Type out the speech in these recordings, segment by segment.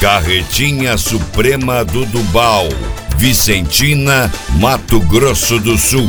Carretinha Suprema do Dubal, Vicentina, Mato Grosso do Sul.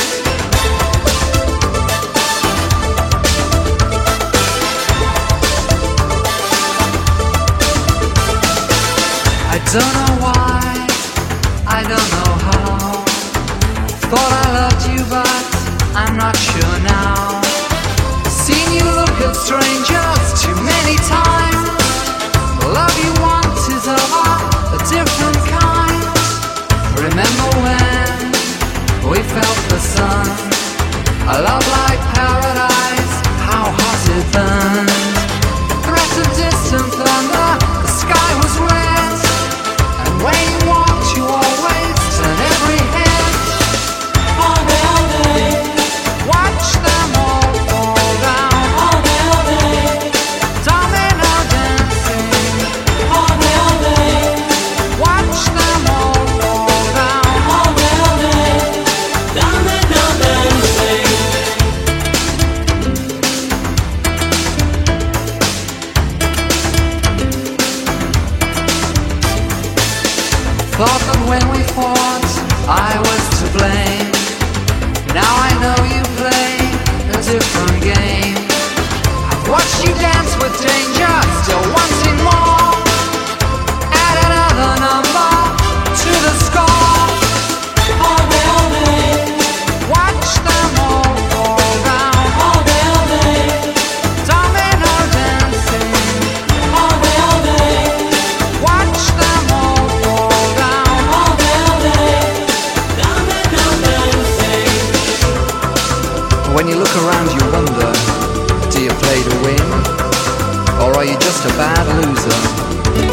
I don't know why, I don't know how. Thought I loved you but I'm not sure now. Seen you look at strangers too many times. The love you want is of a different kind. Remember when we felt the sun, a love like paradise, how hot it burned. The threat of distant thunder, the sky was red, and when you walked you always turned every head. All day, watch them all fall down. All day, domino dancing. All day, watch them all fall down. All day, domino dancing. Thought that when we fought, I was to blame. Now I know you play a different game. I've watched you dance with danger, still wanting more. Add another number to the score. All day, watch them all fall down. All day, domino dancing. All day, watch them all fall down. All day, domino dancing. When you look around you wonder, do you play to win? Or are you just a bad loser?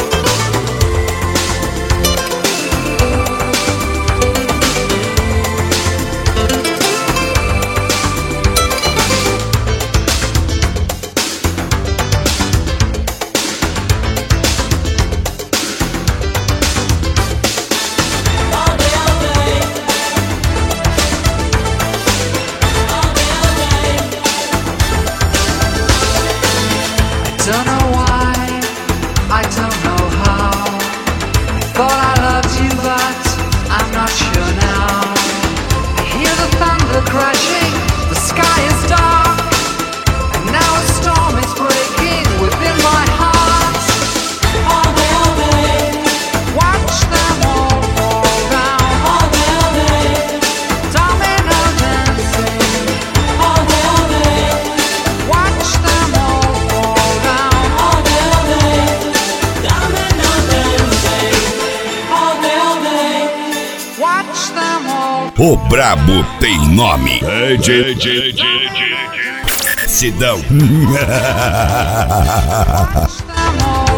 Don't know why, I don't know how. Thought I loved you but I'm not sure now. I hear the thunder crashing, the sky is dark, and now a storm is breaking within my heart. All day, watch them all fall down. All day, domino dancing. All day, watch them all fall down. All day, domino dancing. All day, watch them all. O brabo tem nome. Sidão. Watch them all